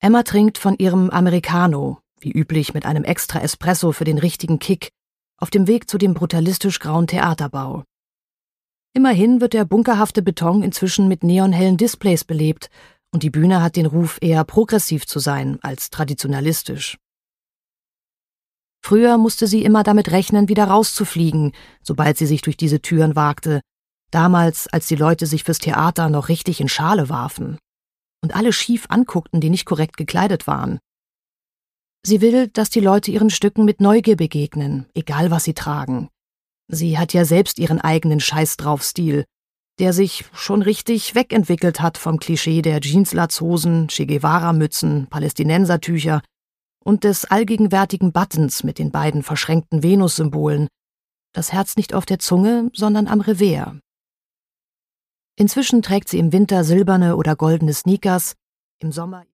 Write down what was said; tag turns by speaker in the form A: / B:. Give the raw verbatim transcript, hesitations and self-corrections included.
A: Emma trinkt von ihrem Americano, wie üblich mit einem extra Espresso für den richtigen Kick, auf dem Weg zu dem brutalistisch grauen Theaterbau. Immerhin wird der bunkerhafte Beton inzwischen mit neonhellen Displays belebt und die Bühne hat den Ruf, eher progressiv zu sein als traditionalistisch. Früher musste sie immer damit rechnen, wieder rauszufliegen, sobald sie sich durch diese Türen wagte, damals, als die Leute sich fürs Theater noch richtig in Schale warfen und alle schief anguckten, die nicht korrekt gekleidet waren. Sie will, dass die Leute ihren Stücken mit Neugier begegnen, egal was sie tragen. Sie hat ja selbst ihren eigenen Scheiß-drauf-Stil, der sich schon richtig wegentwickelt hat vom Klischee der Jeanslatzhosen, Che Guevara-Mützen, Palästinensertücher und des allgegenwärtigen Buttons mit den beiden verschränkten Venus-Symbolen. Das Herz nicht auf der Zunge, sondern am Revers. Inzwischen trägt sie im Winter silberne oder goldene Sneakers, im Sommer